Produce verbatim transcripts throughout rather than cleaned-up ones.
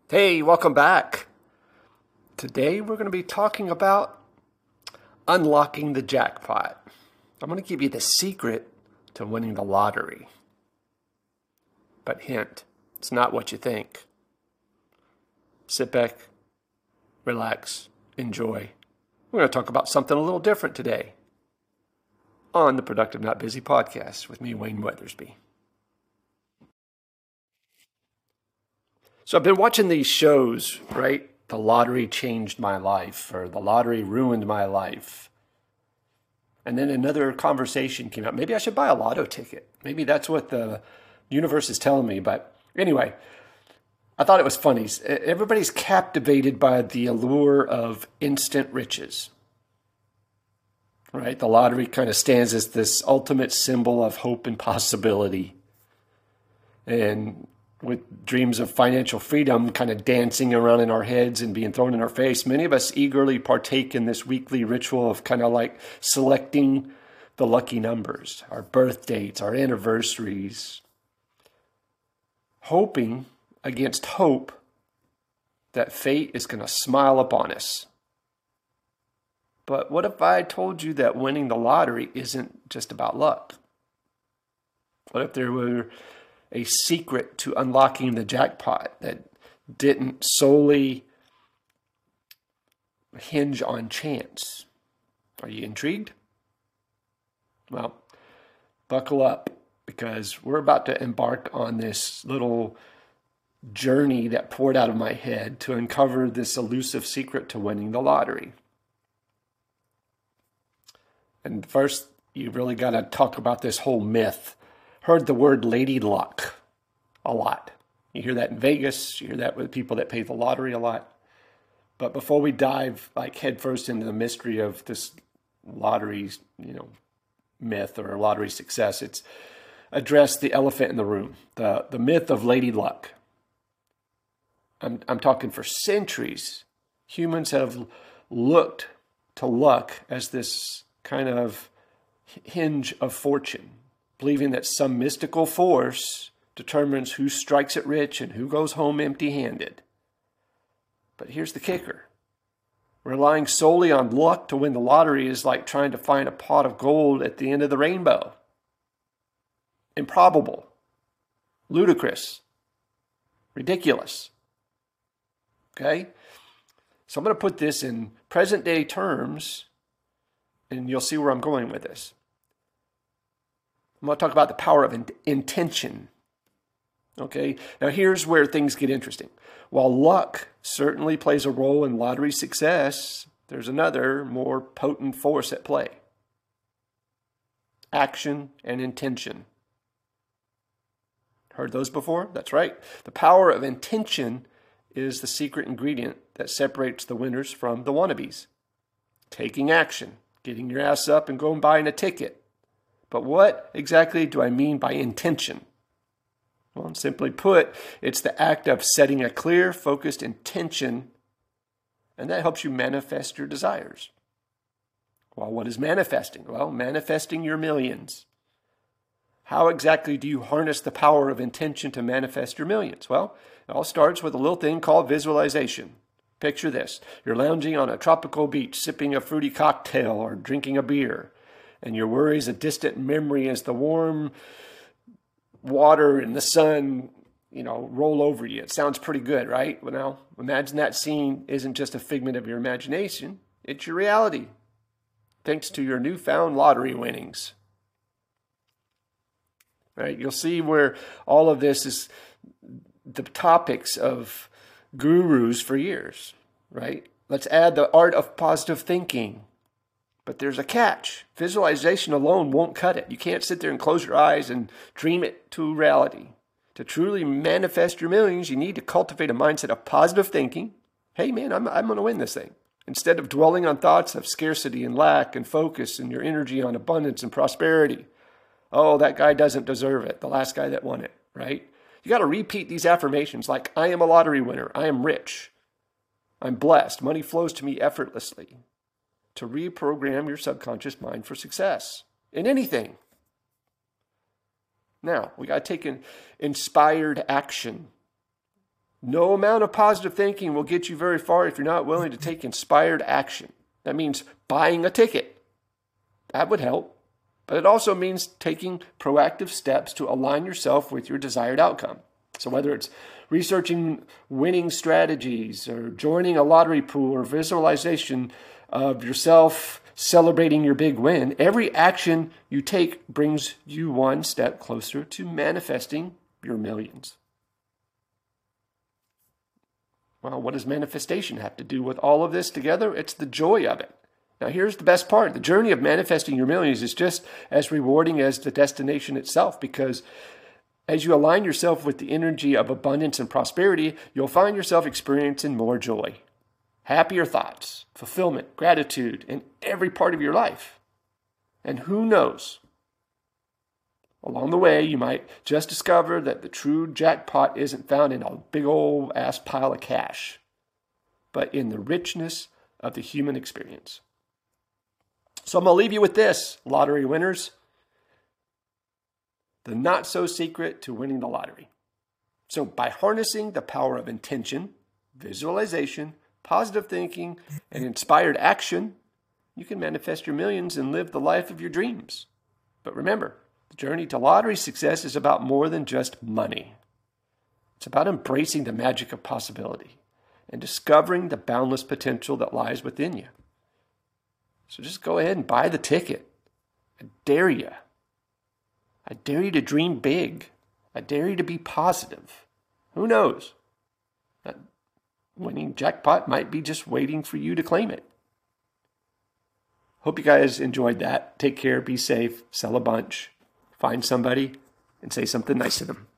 Hey, welcome back. Today we're going to be talking about unlocking the jackpot. I'm going to give you the secret to winning the lottery. But hint, it's not what you think. Sit back, relax, enjoy. We're going to talk about something a little different today on the Productive Not Busy podcast with me, Wayne Weathersby. So I've been watching these shows, right? The lottery changed my life, or the lottery ruined my life. And then another conversation came up. Maybe I should buy a lotto ticket. Maybe that's what the universe is telling me. But anyway, I thought it was funny. Everybody's captivated by the allure of instant riches, right? The lottery kind of stands as this ultimate symbol of hope and possibility. And with dreams of financial freedom kind of dancing around in our heads and being thrown in our face, many of us eagerly partake in this weekly ritual of kind of like selecting the lucky numbers, our birth dates, our anniversaries, hoping against hope that fate is going to smile upon us. But what if I told you that winning the lottery isn't just about luck? What if there were a secret to unlocking the jackpot that didn't solely hinge on chance? Are you intrigued? Well, buckle up, because we're about to embark on this little journey that poured out of my head to uncover this elusive secret to winning the lottery. And first, you really got to talk about this whole myth. Heard the word lady luck a lot. You hear that in Vegas. You hear that with people that pay the lottery a lot. But before we dive like headfirst into the mystery of this lottery, you know, myth or lottery success, it's address the elephant in the room, the the myth of lady luck. I'm I'm talking for centuries, humans have looked to luck as this kind of hinge of fortune, believing that some mystical force determines who strikes it rich and who goes home empty-handed. But here's the kicker. Relying solely on luck to win the lottery is like trying to find a pot of gold at the end of the rainbow. Improbable. Ludicrous. Ridiculous. Okay? So I'm going to put this in present-day terms, and you'll see where I'm going with this. I'm going to talk about the power of in- intention. Okay, now here's where things get interesting. While luck certainly plays a role in lottery success, there's another more potent force at play. Action and intention. Heard those before? That's right. The power of intention is the secret ingredient that separates the winners from the wannabes. Taking action, getting your ass up and going buying a ticket. But what exactly do I mean by intention? Well, simply put, it's the act of setting a clear, focused intention, and that helps you manifest your desires. Well, what is manifesting? Well, manifesting your millions. How exactly do you harness the power of intention to manifest your millions? Well, it all starts with a little thing called visualization. Picture this. You're lounging on a tropical beach, sipping a fruity cocktail or drinking a beer, and your worry is a distant memory as the warm water and the sun, you know, roll over you. It sounds pretty good, right? Well, now, imagine that scene isn't just a figment of your imagination. It's your reality, thanks to your newfound lottery winnings. Right? You'll see where all of this is the topics of gurus for years, right? Let's add the art of positive thinking. But there's a catch. Visualization alone won't cut it. You can't sit there and close your eyes and dream it to reality. To truly manifest your millions, you need to cultivate a mindset of positive thinking. Hey, man, I'm, I'm going to win this thing. Instead of dwelling on thoughts of scarcity and lack and focus and your energy on abundance and prosperity. Oh, that guy doesn't deserve it. The last guy that won it, right? You got to repeat these affirmations like, I am a lottery winner. I am rich. I'm blessed. Money flows to me effortlessly. To reprogram your subconscious mind for success in anything. Now, we got to take an inspired action. No amount of positive thinking will get you very far if you're not willing to take inspired action. That means buying a ticket. That would help. But it also means taking proactive steps to align yourself with your desired outcome. So whether it's researching winning strategies or joining a lottery pool or visualization of yourself celebrating your big win, every action you take brings you one step closer to manifesting your millions. Well, what does manifestation have to do with all of this together? It's the joy of it. Now, here's the best part. The journey of manifesting your millions is just as rewarding as the destination itself, because as you align yourself with the energy of abundance and prosperity, you'll find yourself experiencing more joy, happier thoughts, fulfillment, gratitude in every part of your life. And who knows? Along the way, you might just discover that the true jackpot isn't found in a big old ass pile of cash, but in the richness of the human experience. So I'm going to leave you with this, lottery winners. The not-so-secret to winning the lottery. So by harnessing the power of intention, visualization, positive thinking, and inspired action, you can manifest your millions and live the life of your dreams. But remember, the journey to lottery success is about more than just money. It's about embracing the magic of possibility and discovering the boundless potential that lies within you. So just go ahead and buy the ticket. I dare you. I dare you to dream big. I dare you to be positive. Who knows? That winning jackpot might be just waiting for you to claim it. Hope you guys enjoyed that. Take care, be safe, sell a bunch, find somebody, and say something nice to them.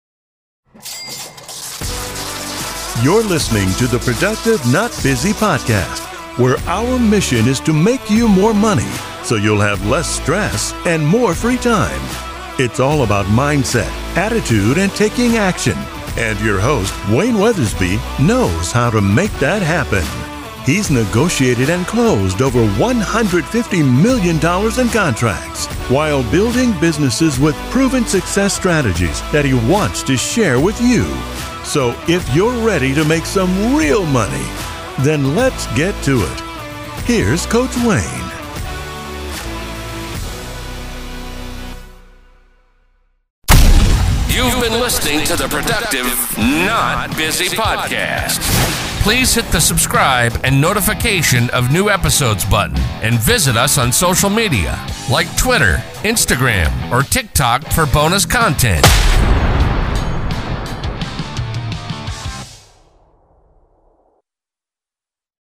You're listening to the Productive Not Busy podcast, where our mission is to make you more money so you'll have less stress and more free time. It's all about mindset, attitude, and taking action. And your host, Wayne Weathersby, knows how to make that happen. He's negotiated and closed over one hundred fifty million dollars in contracts while building businesses with proven success strategies that he wants to share with you. So if you're ready to make some real money, then let's get to it. Here's Coach Wayne. You've been listening to the Productive Not Busy podcast. Please hit the subscribe and notification of new episodes button and visit us on social media like Twitter, Instagram, or TikTok for bonus content.